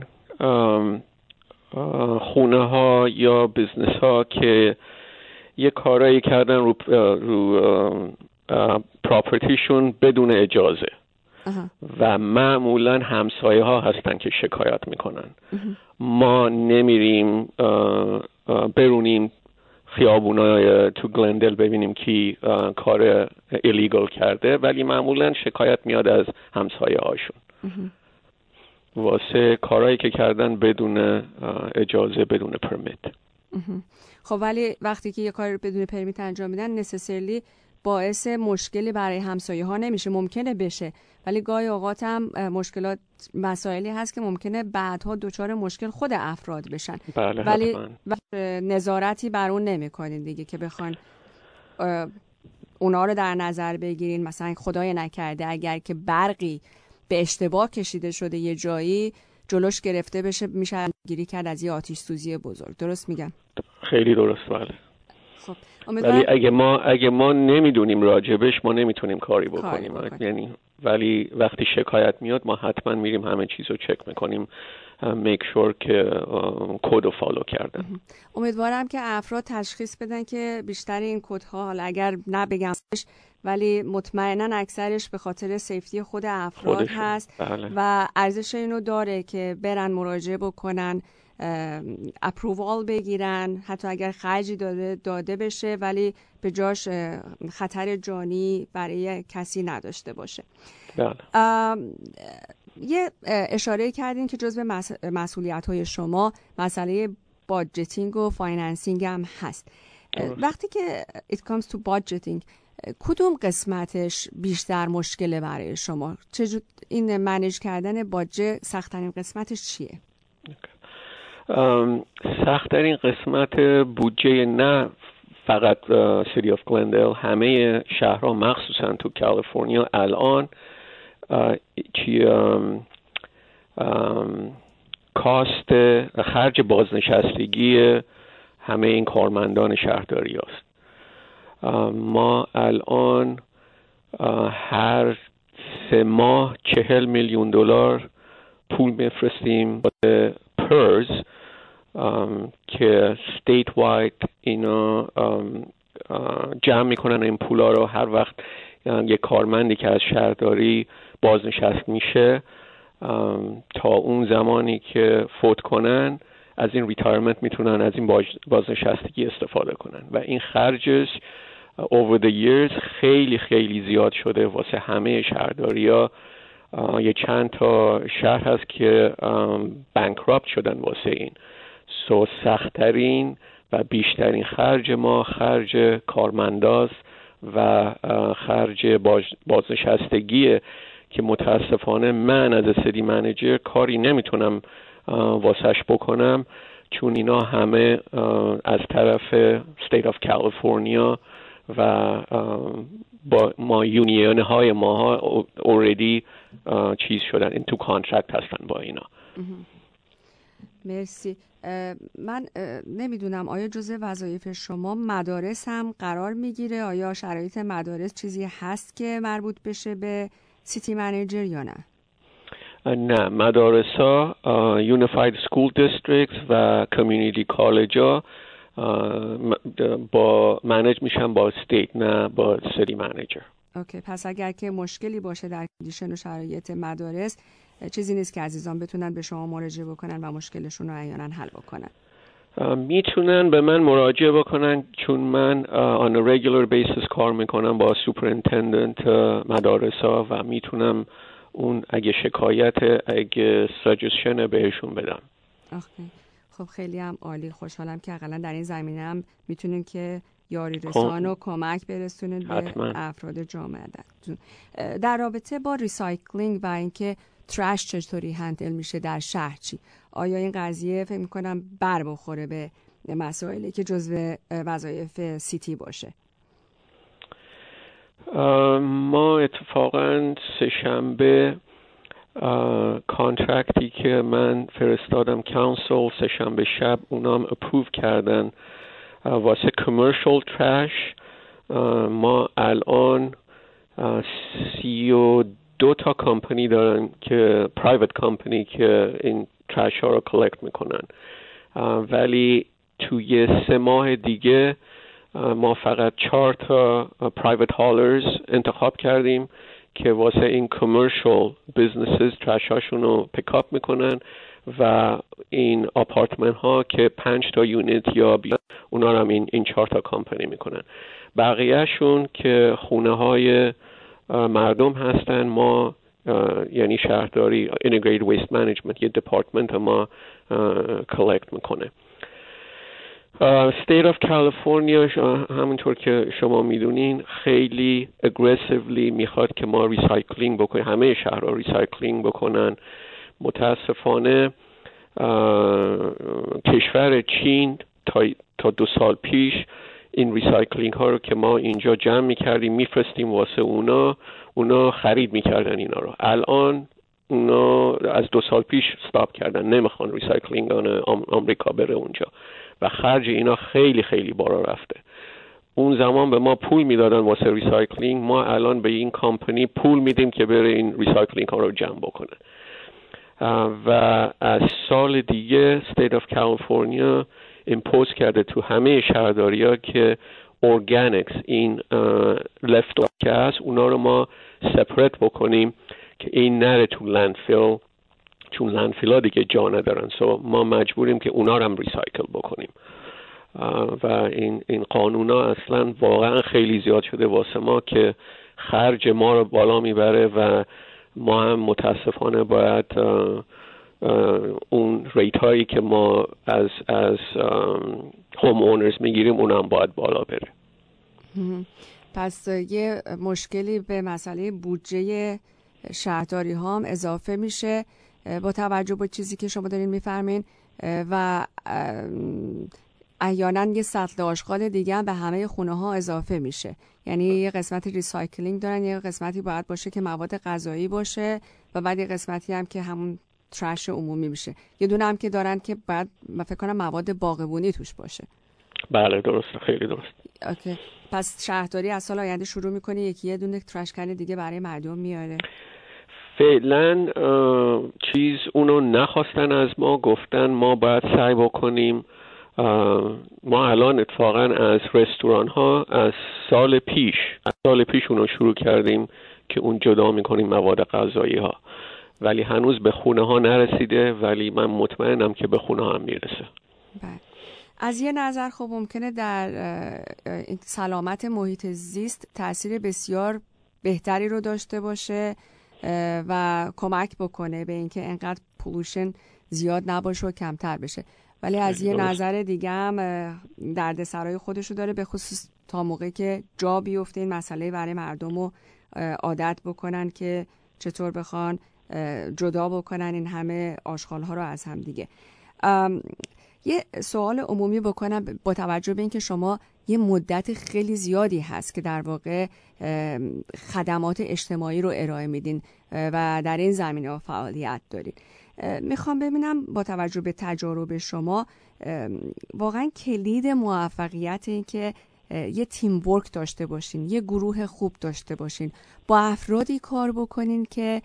خونه ها یا بیزنس ها که یه کارایی کردن رو پراپرتیشون بدون اجازه و معمولا همسایه ها هستن که شکایت میکنن. ما نمیریم برونیم خیابونای تو گلندل ببینیم کی کار ایلیگال کرده، ولی معمولا شکایت میاد از همسایه هاشون واسه کارهایی که کردن بدون اجازه، بدون پرمیت. خب ولی وقتی که یه کاری رو بدون پرمیت انجام میدن نسسرلی باعث مشکلی برای همسایه ها نمیشه. ممکنه بشه ولی گاهی اوقات هم مشکلات مسائلی هست که ممکنه بعدها دچار مشکل خود افراد بشن. بله ولی نظارتی بر اون نمیکنین دیگه که بخوان اونا رو در نظر بگیرین. مثلا خدای نکرده اگر که برقی به اشتباه کشیده شده یه جایی جلوش گرفته بشه، میشه گیری کرد از یه آتش سوزی بزرگ. درست میگم؟ خیلی درست. بله. خب ولی اگه ما نمیدونیم راجبش ما نمیتونیم کاری بکنیم. یعنی ولی وقتی شکایت میاد ما حتما میریم همه چیز رو چک میکنیم، میک شور که کد رو فالو کردن. امیدوارم که افراد تشخیص بدن که بیشتر این کدها، حالا اگر نبگمش ولی مطمئنا اکثرش به خاطر سیفتی خود افراد هست. بله. و ارزش اینو داره که برن مراجعه بکنن، اپرووال بگیرن، حتی اگر خرجی داده بشه ولی به جاش خطر جانی برای کسی نداشته باشه. بله. یه اشاره کردین که جزو مسئولیت‌های شما مسئله باجتینگ و فایننسینگ هم هست. وقتی که it comes to budgeting کدوم قسمتش بیشتر مشکله برای شما؟ چجور این منیج کردن باجه سخت‌ترین قسمتش چیه؟ سخت‌ترین قسمت بودجه نه فقط سیتی آف گلندل، همه شهرها مخصوصا تو کالیفرنیا الان کاست خرج بازنشستگی همه این کارمندان شهرداری هست. ما الان هر 3 ماه $40 میلیون پول میفرستیم به پرز که ستیت واید اینا جمع میکنن این پولا رو. هر وقت یک کارمندی که از شهرداری بازنشست میشه تا اون زمانی که فوت کنن از این ریتایرمنت میتونن از این بازنشستگی استفاده کنن و این خرجش over the years خیلی خیلی زیاد شده واسه همه شهرداری‌ها. یه چند تا شهر هست که بانکراپت شدن واسه این. سخت‌ترین و بیشترین خرج ما خرج کارمنداست و خرج بازنشستگیه که متاسفانه من از سیتی منیجر کاری نمیتونم واسش بکنم چون اینا همه از طرف State of California و با ما یونیون های ماها already چیز شدن، این تو کانترکت هستن با اینا. مرسی. من نمیدونم آیا جزء وظایف شما مدارس هم قرار میگیره؟ آیا شرایط مدارس چیزی هست که مربوط بشه به سیتی منیجر یا نه؟ نه، مدارس ها Unified School Districts و Community College ها با منیج میشن با استیت، نه با سیتی منیجر. اوکی، پس اگر که مشکلی باشه در کندیشن و شرایط مدارس چیزی نیست که عزیزان بتونن به شما مراجعه بکنن و مشکلشون رو عیانا حل بکنن. میتونن به من مراجعه بکنن چون من on a regular basis کار میکنم با سوپرینتندنت مدارس ها و میتونم اون اگه شکایت اگه سجشن بهشون بدم. اوکی. خب خیلی هم عالی، خوشحالم که حداقل در این زمینه هم میتونیم که یاری رسان و کمک برسونید به افراد جامعه. در رابطه با ریسایکلینگ و اینکه ترش چطوری هندل میشه در شهر چی؟ آیا این قضیه فکر میکنم بر بخوره به مسائلی که جزو وظایف سیتی باشه؟ ما اتفاقا سه‌شنبه کانترکتی که من فرستادم کانسل سه‌شنبه شب اونام اپروو کردن واسه کامرشال ترش. ما الان 32 تا کمپانی دارن که پرایوت کمپانی که این ترش ها رو کلکت میکنن، ولی توی 3 ماه دیگه ما فقط 4 تا پرایوت هالرز انتخاب کردیم که واسه این کامرشال بیزنسز ترش هاشون رو پیکاپ میکنن و این آپارتمنت ها که 5 تا یونیت یا اونا رو هم این 4 تا کمپانی میکنن. بقیهشون که خونه های مردم هستن، ما یعنی شهرداری Integrated Waste Management یه دپارتمنت ما کلکت میکنه. State of California همونطور که شما میدونین خیلی aggressively میخواد که ما ریسایکلینگ بکنیم، همه شهرها ریسایکلینگ بکنن. متاسفانه کشور چین تا 2 سال پیش این ریسایکلینگ ها رو که ما اینجا جمع میکردیم میفرستیم واسه اونا خرید میکردن اینا رو. الان اونا از 2 سال پیش استاپ کردن، نمیخوان ریسایکلینگان آمریکا بره اونجا و خرج اینا خیلی خیلی بالا رفته. اون زمان به ما پول میدادن واسه ریسایکلینگ، ما الان به این کمپانی پول میدیم که بره این ریسایکلینگ ها رو جمع بکنه. و از سال دیگه State of California ایمپوز کرده تو همه شهرداری‌ها که ارگانیکس این لفت که هست اونا رو ما سپریت بکنیم که این نره تو لندفیل، چون لندفیل ها دیگه جا ندارن، ما مجبوریم که اونا رو هم ریسایکل بکنیم. و این قانونا اصلا واقعا خیلی زیاد شده واسه ما که خرج ما رو بالا میبره و ما هم متاسفانه باید اون ریت هایی که ما از هوم اونرز میگیریم اونم باید بالا بره. پس یه مشکلی به مسئله بودجه شهرداری ها هم اضافه میشه با توجه به چیزی که شما دارین میفرمین و احیانا یه سطل آشغال دیگه هم به همه خونه ها اضافه میشه. یعنی یه قسمت ریسایکلینگ دارن، یه قسمتی باید باشه که مواد غذایی باشه و بعد یه قسمتی هم که همون ترش عمومی میشه. یه دونه هم که دارن که بعد من فکر کنم مواد باغبونی توش باشه. بله درسته، خیلی درست. اوکی. پس شهرداری از سال آینده شروع میکنه یه دونه ترش کن دیگه برای مردم میاره. فعلا اونو نخواستن از ما، گفتن ما باید سعی بکنیم. ما الان اتفاقا از رستوران ها از سال پیش اونو شروع کردیم که اون جدا میکنیم مواد غذایی ها، ولی هنوز به خونه ها نرسیده، ولی من مطمئنم که به خونه ها هم میرسه. بله. از یه نظر خب ممکنه در سلامت محیط زیست تأثیر بسیار بهتری رو داشته باشه و کمک بکنه به اینکه انقدر پولوشن زیاد نباشه و کمتر بشه، ولی از یه نظر دیگه هم دردسرای خودشو داره، به خصوص تا موقعی که جا بیفته این مسئله برای مردم رو عادت بکنن که چطور بخوان جدا بکنن این همه آشغال‌ها رو از هم دیگه. یه سوال عمومی بکنم با توجه به اینکه شما یه مدت خیلی زیادی هست که در واقع خدمات اجتماعی رو ارائه میدین و در این زمینه فعالیت دارین، میخوام ببینم با توجه به تجارب شما واقعا کلید موفقیت این که یه تیم ورک داشته باشین، یه گروه خوب داشته باشین، با افرادی کار بکنین که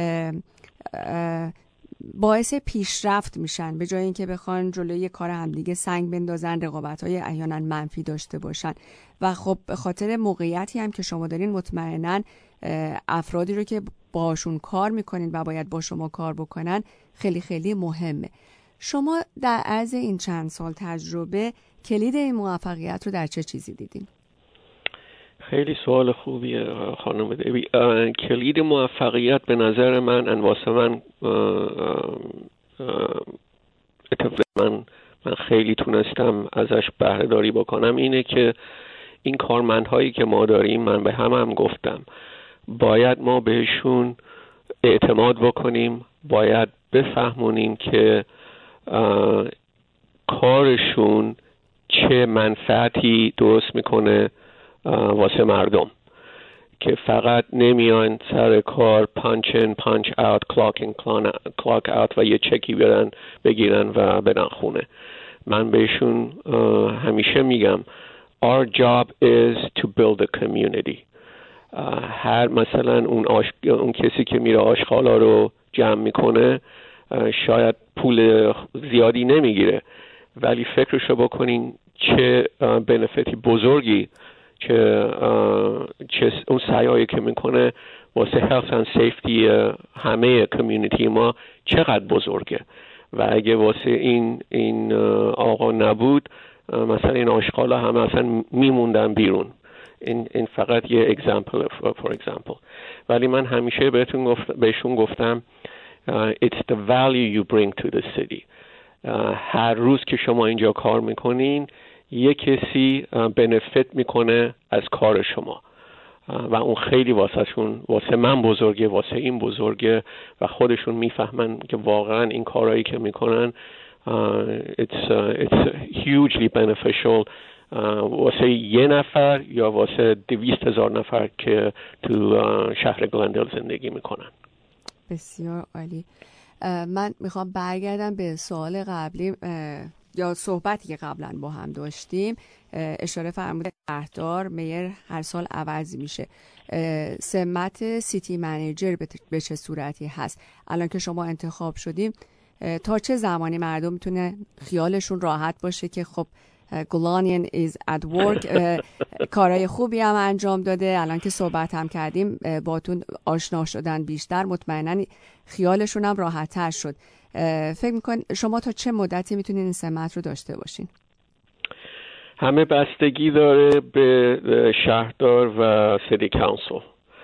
باعث پیشرفت میشن به جای اینکه بخوان جلوی کار همدیگه سنگ بندازن، رقابت‌های احیانا منفی داشته باشن. و خب به خاطر موقعیتی هم که شما دارین مطمئناً افرادی رو که باشون کار میکنین و باید با شما کار بکنن خیلی خیلی مهمه. شما در عرض این چند سال تجربه کلید این موفقیت رو در چه چیزی دیدین؟ خیلی سوال خوبیه خانم دیوی. کلید موفقیت به نظر من واسه من خیلی تونستم ازش بهره داری بکنم اینه که این کارمندهایی که ما داریم، من به هم گفتم باید ما بهشون اعتماد بکنیم، باید بفهمونیم که کارشون چه منفعتی درست میکنه واسه مردم، که فقط نمیان سر کار پانچ این پانچ اوت، کلاک اوت و یه چکی بگیرن و برن خونه. من بهشون همیشه میگم our job is to build a community. هر مثلا اون کسی که میره آشغالا رو جمع میکنه شاید پول زیادی نمیگیره، ولی فکرشو بکنین چه بنفیتی بزرگی چه اون سعیایی که میکنه واسه health and safety همه کمیونیتی ما چقدر بزرگه. و اگه واسه این آقا نبود مثلا این آشغالا همه اصلا میموندن بیرون. این فقط یه example for example. ولی من همیشه بهشون گفتم it's the value you bring to the city. هر روز که شما اینجا کار میکنین یه کسی بنفیت میکنه از کار شما و اون خیلی واسه من بزرگه، واسه این بزرگه و خودشون میفهمن که واقعا این کارهایی که میکنن it's hugely beneficial واسه یه نفر یا واسه 200,000 نفر که تو شهر گلندل زندگی میکنن. بسیار عالی. من میخوام برگردم به سوال قبلی یا صحبتی که قبلا با هم داشتیم. اشاره فرمودید شهردار میر هر سال عوض میشه. سمت سیتی منیجر به چه صورتی هست؟ الان که شما انتخاب شدیم تا چه زمانی مردم میتونه خیالشون راحت باشه که خب گلانین is at work، کارهای خوبی هم انجام داده، الان که صحبت هم کردیم باتون آشنا شدن بیشتر، مطمئنا خیالشون هم راحت تر شد. فکر میکن شما تا چه مدتی میتونین این سمت رو داشته باشین؟ همه بستگی داره به شهردار و سیتی کانسل.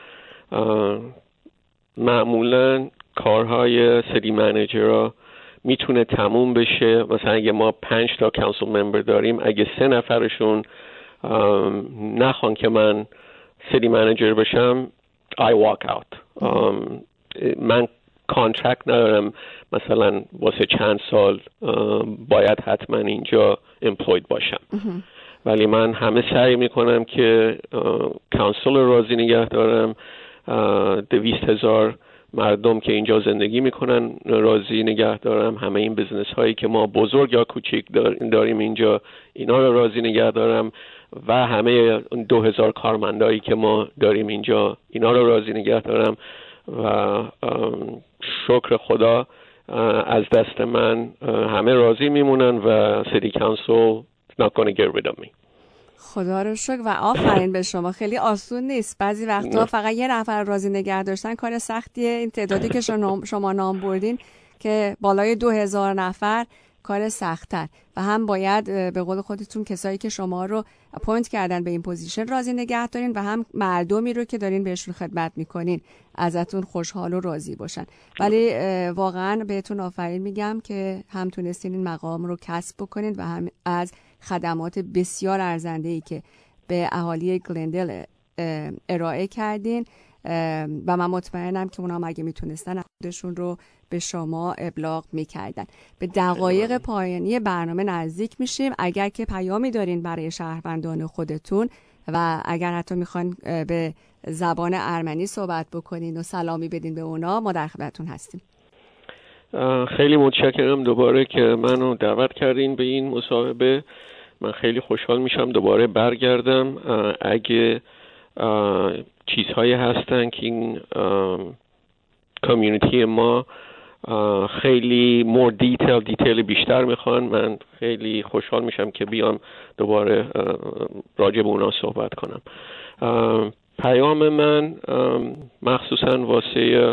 معمولا کارهای سیتی منیجر میتونه تموم بشه، مثلا اگه ما 5 تا کانسل ممبر داریم، اگه 3 نفرشون نخوان که من سیتی منیجر بشم I walk out. من کانترکت ندارم مثلا واسه چند سال باید حتما اینجا امپلوید باشم، ولی من همه سعی میکنم که کانسل راضی نگه دارم، 200,000 مردم که اینجا زندگی میکنن راضی نگه دارم، همه این بزنس هایی که ما بزرگ یا کوچیک داریم اینجا اینا رو راضی نگه دارم و همه 2,000 کارمندایی که ما داریم اینجا اینا رو راضی نگه دارم و شکر خدا از دست من همه راضی میمونن و سیتی کانسل not gonna get rid of me. خدا رو شکر و آفرین به شما. خیلی آسون نیست، بعضی وقتا فقط یه نفر راضی نگه داشتن کار سختیه. این تعدادی که شما نام بردین که بالای 2,000 نفر کار سخت‌تر و هم باید به قول خودتون کسایی که شما رو اپوینت کردن به این پوزیشن راضی نگه دارین و هم مردمی رو که دارین بهشون خدمت میکنین ازتون خوشحال و راضی باشن. ولی واقعا بهتون آفرین میگم که هم تونستین این مقام رو کسب بکنین و هم از خدمات بسیار ارزنده‌ای که به اهالی گلندل ارائه کردین و من مطمئنم که اونا اگه میتونستن خودشون رو به شما ابلاغ میکردن. به دقایق پایانی برنامه نزدیک میشیم. اگر که پیامی دارین برای شهروندان خودتون و اگر حتی میخوان به زبان ارمنی صحبت بکنین و سلامی بدین به اونا، ما در خدمتتون هستیم. خیلی متشکرم دوباره که منو دعوت کردین به این مصاحبه. من خیلی خوشحال میشم دوباره برگردم. اگه چیزهایی هستن که این کامیونیتی ما خیلی مور دیتیل بیشتر میخوان، من خیلی خوشحال میشم که بیام دوباره راجع به اونا صحبت کنم. پیام من مخصوصا واسه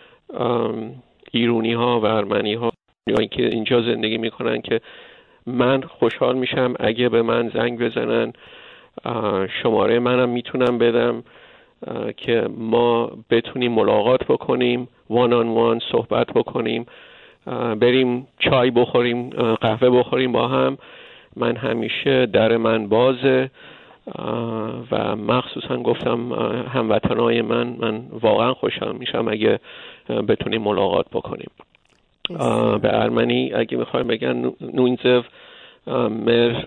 ایرانی ها و ارمنی ها که اینجا زندگی میکنن که من خوشحال میشم اگه به من زنگ بزنن، شماره منم میتونم بدم که ما بتونیم ملاقات بکنیم، وان آن وان صحبت بکنیم، بریم چای بخوریم، قهوه بخوریم با هم. من همیشه در من بازه. و مخصوصا گفتم هموطنای من واقعا خوشحال میشم اگه بتونیم ملاقات بکنیم. به ارمنی اگه میخوایم بگن نوینزو مر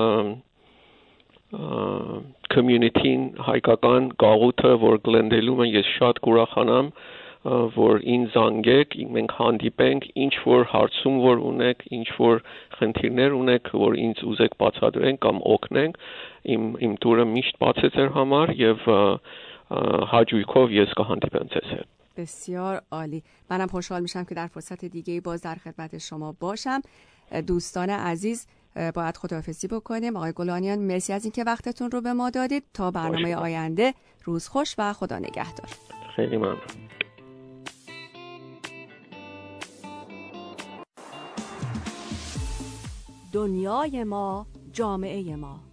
کمیونیتین هایگاگان گاغوت ور گلندلو من یه شاد گورا خانم ور این زانگک این من کاندی بنک اینچ ور هارتسوم ور اونک اینچ ور خنتیرنر اونک ور این اوزک باتادرنگ گام اوکننگ این دور میشت باتستر همار یه هاجویکوف یزگاه هاندی بنتسه. بسیار عالی. منم خوشحال میشم که در فرصت دیگه‌ای باز در خدمت شما باشم. دوستان عزیز باید خداحافظی بکنیم. آقای گلانیان مرسی از اینکه وقتتون رو به ما دادید. تا برنامه آینده روز خوش و خدا نگهدار. خیلی ممنون. دنیای ما، جامعه ما.